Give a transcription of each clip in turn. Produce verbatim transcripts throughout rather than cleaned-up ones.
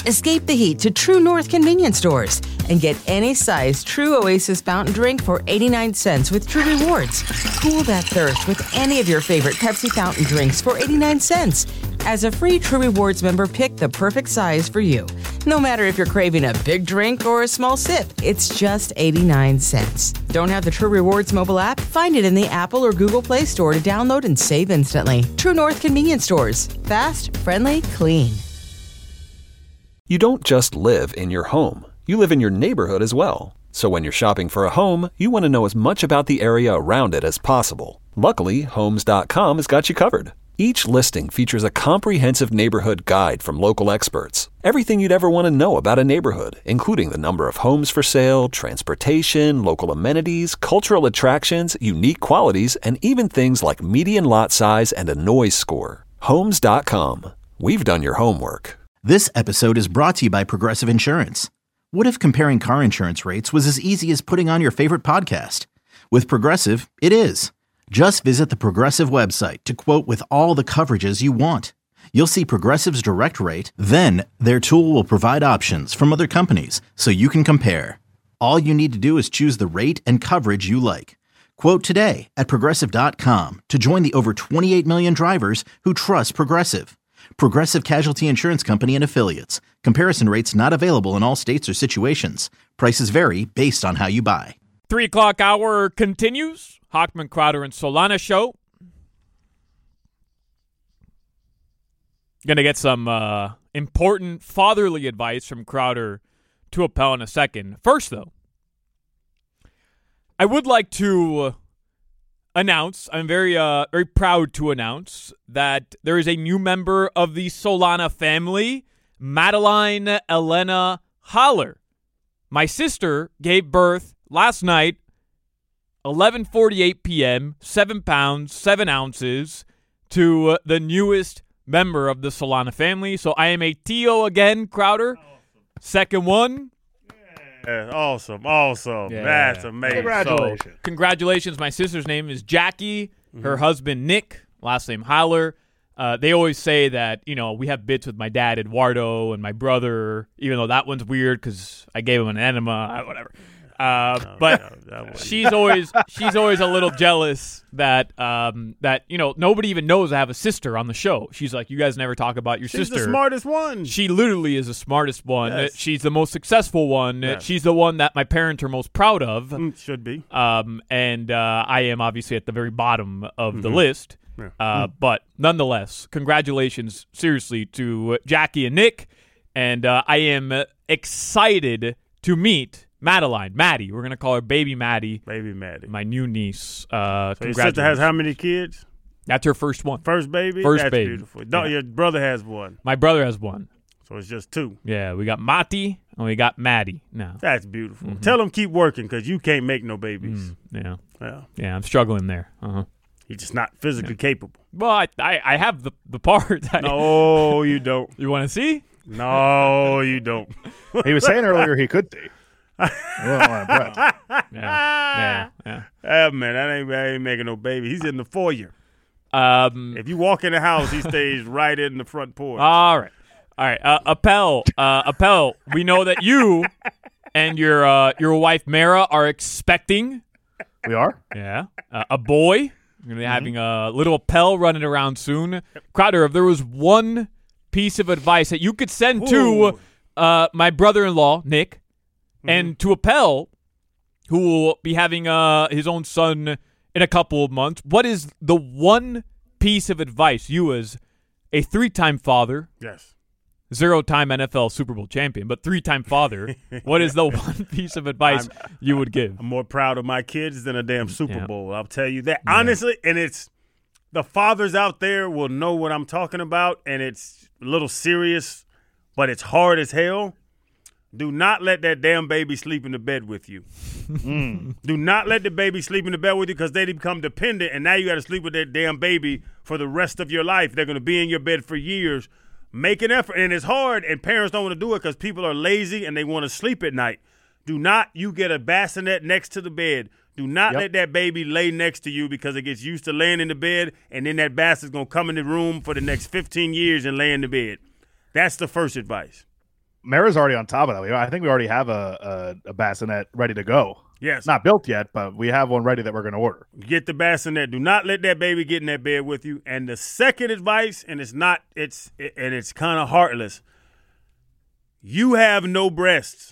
Escape the heat to True North convenience stores and get any size True Oasis fountain drink for eighty-nine cents with True Rewards. Cool that thirst with any of your favorite Pepsi fountain drinks for eighty-nine cents. As a free True Rewards member, pick the perfect size for you. No matter if you're craving a big drink or a small sip, it's just eighty-nine cents. Don't have the True Rewards mobile app? Find it in the Apple or Google Play Store to download and save instantly. True North convenience stores. Fast, friendly, clean. You don't just live in your home. You live in your neighborhood as well. So when you're shopping for a home, you want to know as much about the area around it as possible. Luckily, Homes dot com has got you covered. Each listing features a comprehensive neighborhood guide from local experts. Everything you'd ever want to know about a neighborhood, including the number of homes for sale, transportation, local amenities, cultural attractions, unique qualities, and even things like median lot size and a noise score. Homes dot com. We've done your homework. This episode is brought to you by Progressive Insurance. What if comparing car insurance rates was as easy as putting on your favorite podcast? With Progressive, it is. Just visit the Progressive website to quote with all the coverages you want. You'll see Progressive's direct rate, then their tool will provide options from other companies so you can compare. All you need to do is choose the rate and coverage you like. Quote today at Progressive dot com to join the over twenty-eight million drivers who trust Progressive. Progressive Casualty Insurance Company and Affiliates. Comparison rates not available in all states or situations. Prices vary based on how you buy. Three o'clock hour continues. Hochman, Crowder, and Solana show. Going to get some uh, important fatherly advice from Crowder to Appel in a second. First, though, I would like to announce, I'm very uh, very proud to announce that there is a new member of the Solana family, Madeline Elena Haller. My sister gave birth last night, eleven forty-eight p.m., seven pounds, seven ounces, to uh, the newest member of the Solana family. So I am a Tio again, Crowder. Awesome. Second one. Yeah, awesome, awesome. Yeah. That's amazing. Congratulations. So, congratulations. My sister's name is Jackie. Mm-hmm. Her husband, Nick, last name Haller. Uh, they always say that, you know, we have bits with my dad, Eduardo, and my brother, even though that one's weird because I gave him an enema, whatever. Uh, no, but no, she's always she's always a little jealous that um, that you know nobody even knows I have a sister on the show. She's like, you guys never talk about your she's sister. She's the smartest one. She literally is the smartest one. Yes. She's the most successful one. Yes. She's the one that my parents are most proud of. Mm, should be. Um, and uh, I am obviously at the very bottom of mm-hmm. the list. Yeah. Uh, mm. But nonetheless, congratulations, seriously, to Jackie and Nick. And uh, I am excited to meet Madeline, Maddie. We're going to call her Baby Maddie. Baby Maddie. My new niece. Uh, so your sister has how many kids? That's her first one. First baby? First That's baby. beautiful. No, yeah. Your brother has one. My brother has one. So it's just two. Yeah, we got Mati and we got Maddie now. That's beautiful. Mm-hmm. Tell them keep working because you can't make no babies. Mm, yeah. Yeah. Yeah, I'm struggling there. Uh-huh. You're just not physically yeah. capable. Well, I, I, I have the, the part. No, you don't. You want to see? No, you don't. He was saying earlier he could see. yeah, yeah, yeah. Oh, man, that ain't, that ain't making no baby. He's in the foyer. Um, if you walk in the house, he stays right in the front porch. All right. All right. Uh, Appel, uh, Appel, we know that you and your uh, your wife, Mara, are expecting. We are? Yeah. Uh, a boy. You're going to be mm-hmm. having a little Appel running around soon. Crowder, if there was one piece of advice that you could send Ooh. to uh, my brother-in-law, Nick, mm-hmm. and to Appel, who will be having uh, his own son in a couple of months, what is the one piece of advice you as a three-time father, yes, zero-time N F L Super Bowl champion, but three-time father, what is the one piece of advice I'm, you would give? I'm more proud of my kids than a damn Super yeah. Bowl. I'll tell you that. Yeah. Honestly, and it's the fathers out there will know what I'm talking about, and it's a little serious, but it's hard as hell. Do not let that damn baby sleep in the bed with you. mm. Do not let the baby sleep in the bed with you because they become dependent, and now you got to sleep with that damn baby for the rest of your life. They're going to be in your bed for years. Make an effort, and it's hard, and parents don't want to do it because people are lazy and they want to sleep at night. Do not you get a bassinet next to the bed. Do not yep. let that baby lay next to you because it gets used to laying in the bed, and then that basset's going to come in the room for the next fifteen years and lay in the bed. That's the first advice. Mara's already on top of that. We- I think we already have a, a, a bassinet ready to go. Yes. Not built yet, but we have one ready that we're going to order. Get the bassinet. Do not let that baby get in that bed with you. And the second advice, and it's not, it's and it's kind of heartless. You have no breasts.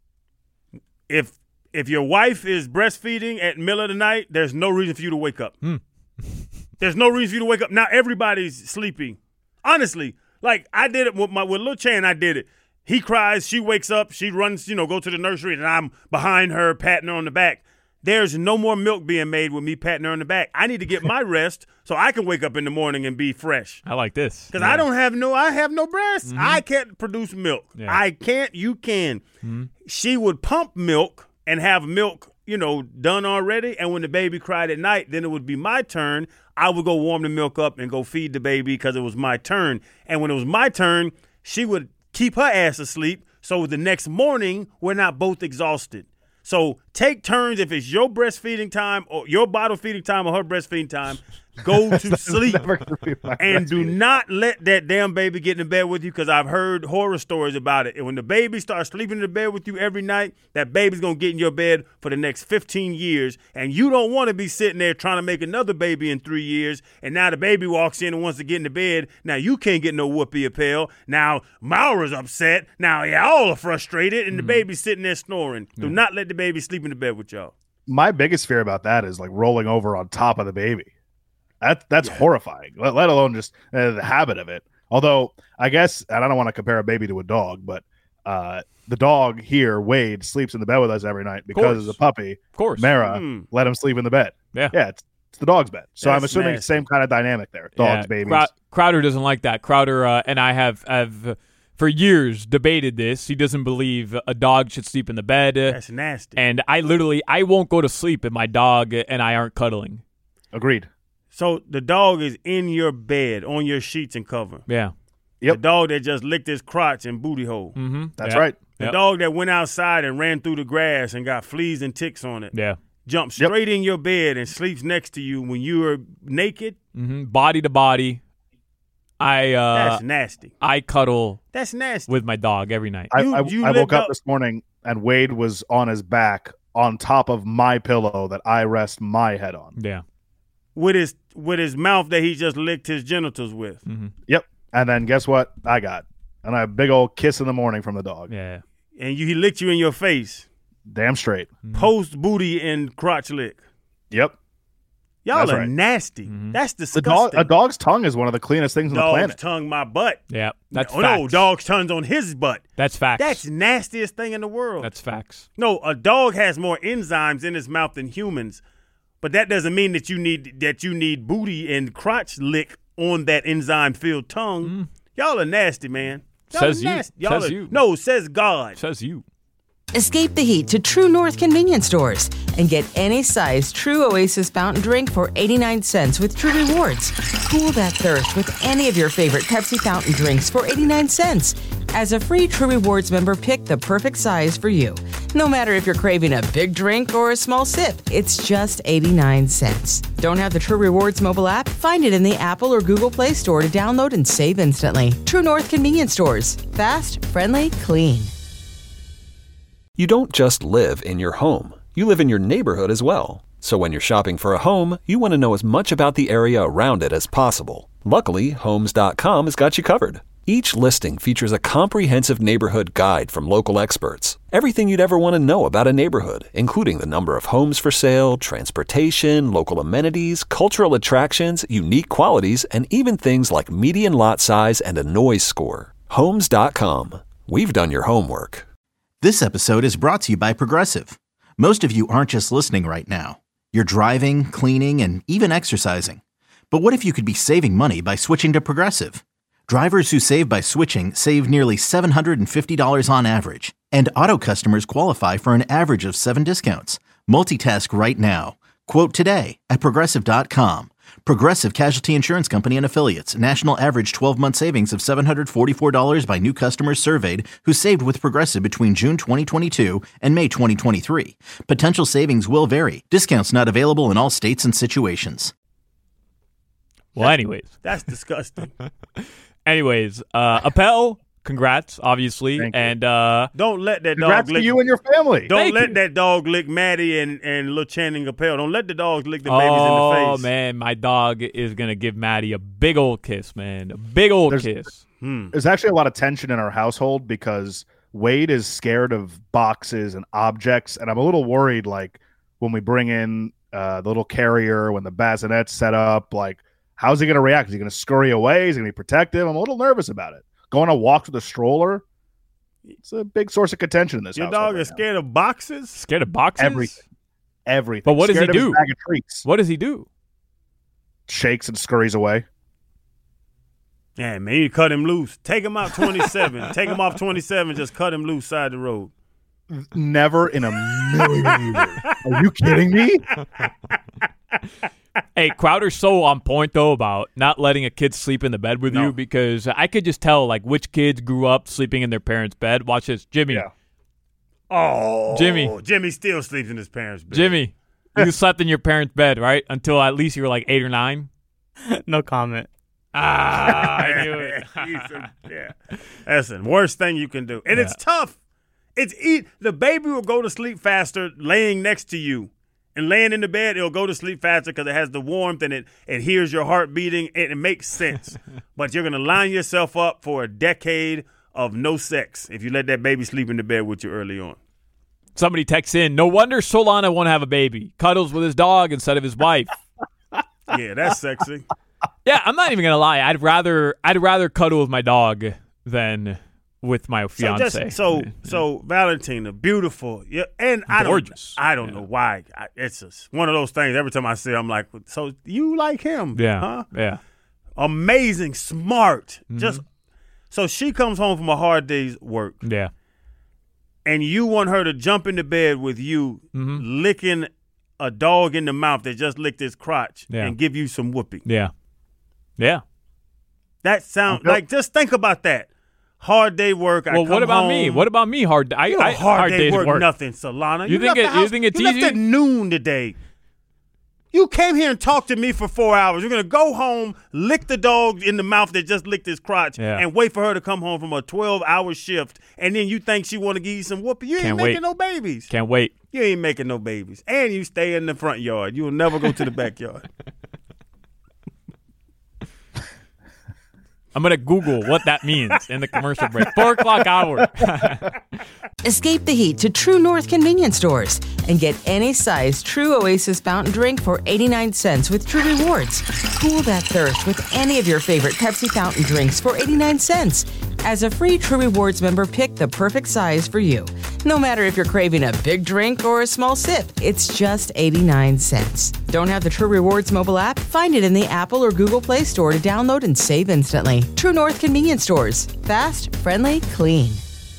If if your wife is breastfeeding at middle of the night, there's no reason for you to wake up. Hmm. There's no reason for you to wake up. Now everybody's sleeping. Honestly, like I did it with my with Lil Chan. I did it. He cries, she wakes up, she runs, you know, go to the nursery, and I'm behind her, patting her on the back. There's no more milk being made with me patting her on the back. I need to get my rest so I can wake up in the morning and be fresh. I like this. Because Yeah. I don't have no, I have no breasts. Mm-hmm. I can't produce milk. Yeah. I can't, you can. Mm-hmm. She would pump milk and have milk, you know, done already. And when the baby cried at night, then it would be my turn. I would go warm the milk up and go feed the baby because it was my turn. And when it was my turn, she would keep her ass asleep. So the next morning, we're not both exhausted. So take turns if it's your breastfeeding time or your bottle feeding time or her breastfeeding time. Go to sleep Never gonna be my and do breastfeeding. not let that damn baby get in bed with you because I've heard horror stories about it. And when the baby starts sleeping in the bed with you every night, that baby's going to get in your bed for the next fifteen years. And you don't want to be sitting there trying to make another baby in three years. And now the baby walks in and wants to get in the bed. Now you can't get no whoopee or pill. Now Maura's upset. Now y'all are frustrated and the baby's sitting there snoring. Do not let the baby sleep in the bed with y'all. My biggest fear about that is like rolling over on top of the baby. That that's horrifying. Let, let alone just uh, the habit of it. Although I guess, and I don't want to compare a baby to a dog, but uh, the dog here, Wade, sleeps in the bed with us every night because course. as a puppy, Of course. Mara Mm. let him sleep in the bed. Yeah. Yeah, it's, it's the dog's bed. So I'm That's assuming nasty. same kind of dynamic there. Dogs, Yeah, babies. Crow- Crowder doesn't like that. Crowder uh, and I have, have uh, for years debated this. He doesn't believe a dog should sleep in the bed. uh, That's nasty. and I literally, I won't go to sleep if my dog and I aren't cuddling. Agreed. So the dog is in your bed, on your sheets and cover. Yeah. Yep. The dog that just licked his crotch and booty hole. Mm-hmm. That's Yep. right. The Yep. dog that went outside and ran through the grass and got fleas and ticks on it. Yeah. Jumps Yep. straight in your bed and sleeps next to you when you are naked. Mm-hmm. Body to body. I uh, That's nasty. I cuddle That's nasty. with my dog every night. I, You- I, you I woke lived up up- this morning and Wade was on his back on top of my pillow that I rest my head on. Yeah. with his with his mouth that he just licked his genitals with. Mm-hmm. Yep. And then guess what? I got and I a big old kiss in the morning from the dog. Yeah. And you, he licked you in your face. Damn straight. Post booty and crotch lick. Yep. Y'all That's are right. nasty. Mm-hmm. That's The disgusting. dog, a dog's tongue is one of the cleanest things on the Dog's planet. tongue my butt. Yeah. That's oh, facts. no, dog's tongue's on his butt. That's facts. That's nastiest thing in the world. That's facts. No, a dog has more enzymes in his mouth than humans, but that doesn't mean that you need that you need booty and crotch lick on that enzyme-filled tongue. Y'all are nasty, man. Y'all Says are you. nasty. Y'all Says are, you. No, says God. Says you. Escape the heat to True North convenience stores and get any size True Oasis fountain drink for eighty-nine cents with True Rewards. Cool that thirst with any of your favorite Pepsi fountain drinks for eighty-nine cents. As a free True Rewards member, pick the perfect size for you. No matter if you're craving a big drink or a small sip, it's just eighty-nine cents. Don't have the True Rewards mobile app? Find it in the Apple or Google Play Store to download and save instantly. True North convenience stores. Fast, friendly, clean. You don't just live in your home, you live in your neighborhood as well. So when you're shopping for a home, you want to know as much about the area around it as possible. Luckily, Homes dot com has got you covered. Each listing features a comprehensive neighborhood guide from local experts. Everything you'd ever want to know about a neighborhood, including the number of homes for sale, transportation, local amenities, cultural attractions, unique qualities, and even things like median lot size and a noise score. Homes dot com. We've done your homework. This episode is brought to you by Progressive. Most of you aren't just listening right now. You're driving, cleaning, and even exercising. But what if you could be saving money by switching to Progressive? Drivers who save by switching save nearly seven hundred fifty dollars on average. And auto customers qualify for an average of seven discounts. Multitask right now. Quote today at Progressive dot com. Progressive Casualty Insurance Company and Affiliates. National average twelve-month savings of seven hundred forty-four dollars by new customers surveyed who saved with Progressive between June twenty twenty-two and May twenty twenty-three. Potential savings will vary. Discounts not available in all states and situations. Well, anyways. That's disgusting. Anyways, uh, Appel congrats, obviously. Thank you. And uh, Don't let that Congrats dog to lick you and your family. Don't Thank let you. that dog lick Maddie and, and little Channing Appel. Don't let the dogs lick the babies oh, in the face. man, my dog is going to give Maddie a big old kiss, man. A big old There's- kiss. Hmm. There's actually a lot of tension in our household because Wade is scared of boxes and objects, and I'm a little worried, like, when we bring in uh, the little carrier, when the bassinet's set up, like, how's he going to react? Is he going to scurry away? Is he going to be protective? I'm a little nervous about it. Going on walks with a stroller, it's a big source of contention in this Your household dog right is now. scared of boxes? Scared of boxes? Everything. Everything. But what does he Scared of his do? bag of treats. What does he do? Shakes and scurries away. Yeah, man, you cut him loose. Take him out twenty-seven. Take him off twenty-seven. Just cut him loose side the road. Never in a million years. Are you kidding me? Hey, Crowder's so on point, though, about not letting a kid sleep in the bed with No. you because I could just tell, like, which kids grew up sleeping in their parents' bed. Watch this. Jimmy. Yeah. Oh, Jimmy. Jimmy still sleeps in his parents' bed. Jimmy, you slept in your parents' bed, right? Until at least you were like eight or nine? No comment. Ah, I knew it. He's a- yeah. That's the worst thing you can do. And it's tough. It's e- The baby will go to sleep faster laying next to you. And laying in the bed, it'll go to sleep faster because it has the warmth and it, it hears your heart beating. And it makes sense. But you're going to line yourself up for a decade of no sex if you let that baby sleep in the bed with you early on. Somebody texts in, no wonder Solana won't have a baby. Cuddles with his dog instead of his wife. Yeah, that's sexy. Yeah, I'm not even gonna lie. I'd rather I'd rather cuddle with my dog than with my So, fiance. just, so, so Valentina, beautiful, yeah, and I Gorgeous. don't, I don't Yeah. know why. I, it's just one of those things. Every time I see, it, I'm like, so you like him? yeah, huh? yeah. Amazing, smart. Mm-hmm. Just so she comes home from a hard day's work, Yeah. and you want her to jump into bed with you, Mm-hmm. licking a dog in the mouth that just licked his crotch, Yeah. and give you some whooping. Yeah. Yeah. That sound Okay. like just think about that. Hard day work. I Well, come what about me? home. What about me? Hard I, You know, I hard, day days work, work. nothing, Solana. You think left the it- you house- think it's you left easy? at noon today. You came here and talked to me for four hours. You're gonna go home, lick the dog in the mouth that just licked his crotch, Yeah. and wait for her to come home from a twelve-hour shift, and then you think she want to give you some whooping. You ain't Can't making wait. no babies. Can't wait. You ain't making no babies, and you stay in the front yard. You will never go to the backyard. I'm gonna Google what that means in the commercial break. Four o'clock hour. Escape the heat to True North convenience stores and get any size True Oasis fountain drink for eighty-nine cents with True Rewards. Cool that thirst with any of your favorite Pepsi fountain drinks for eighty-nine cents. As a free True Rewards member, pick the perfect size for you. No matter if you're craving a big drink or a small sip, it's just eighty-nine cents. Don't have the True Rewards mobile app? Find it in the Apple or Google Play Store to download and save instantly. True North convenience stores. Fast, friendly, clean.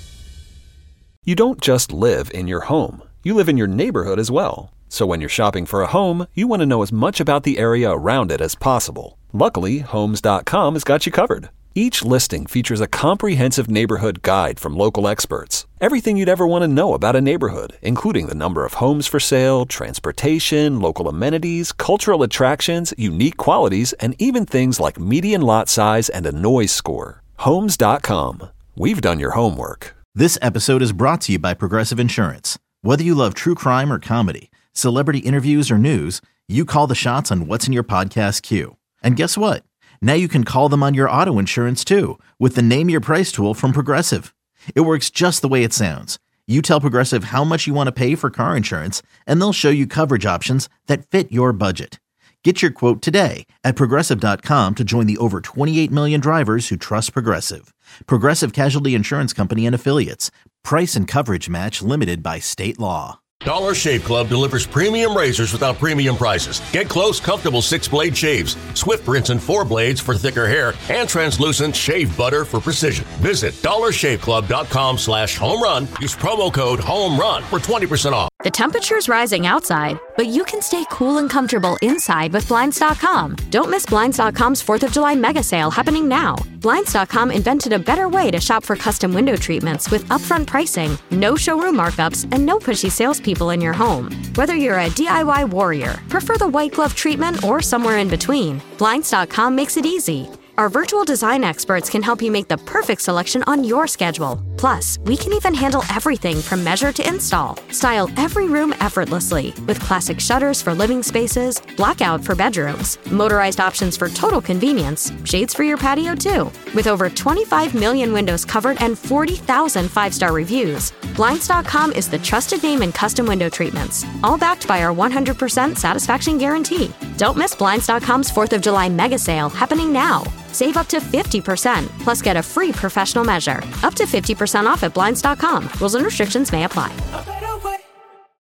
You don't just live in your home, you live in your neighborhood as well. So when you're shopping for a home, you want to know as much about the area around it as possible. Luckily, Homes dot com has got you covered. Each listing features a comprehensive neighborhood guide from local experts. Everything you'd ever want to know about a neighborhood, including the number of homes for sale, transportation, local amenities, cultural attractions, unique qualities, and even things like median lot size and a noise score. Homes dot com. We've done your homework. This episode is brought to you by Progressive Insurance. Whether you love true crime or comedy, celebrity interviews or news, you call the shots on what's in your podcast queue. And guess what? Now you can call them on your auto insurance too with the Name Your Price tool from Progressive. It works just the way it sounds. You tell Progressive how much you want to pay for car insurance, and they'll show you coverage options that fit your budget. Get your quote today at Progressive dot com to join the over twenty-eight million drivers who trust Progressive. Progressive Casualty Insurance Company and Affiliates. Price and coverage match limited by state law. Dollar Shave Club delivers premium razors without premium prices. Get close, comfortable six-blade shaves, Swift rinse and four blades for thicker hair, and translucent shave butter for precision. Visit dollar shave club dot com slash home run. Use promo code HOMERUN for twenty percent off. The temperature's rising outside, but you can stay cool and comfortable inside with Blinds dot com. Don't miss Blinds dot com's fourth of July mega sale happening now. Blinds dot com invented a better way to shop for custom window treatments with upfront pricing, no showroom markups, and no pushy salespeople in your home. Whether you're a D I Y warrior, prefer the white glove treatment, or somewhere in between, Blinds dot com makes it easy. Our virtual design experts can help you make the perfect selection on your schedule. Plus, we can even handle everything from measure to install. Style every room effortlessly with classic shutters for living spaces, blackout for bedrooms, motorized options for total convenience, shades for your patio too. With over twenty-five million windows covered and forty thousand five-star reviews, Blinds dot com is the trusted name in custom window treatments, all backed by our one hundred percent satisfaction guarantee. Don't miss Blinds dot com's fourth of July mega sale happening now. Save up to fifty percent, plus get a free professional measure. Up to fifty percent off at Blinds dot com. Rules and restrictions may apply.